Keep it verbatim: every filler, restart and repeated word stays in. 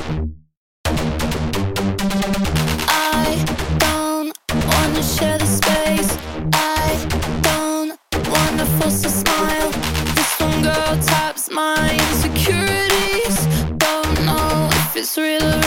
I don't wanna share the space. I don't wanna force a smile. This one girl taps my insecurities. Don't know if it's real or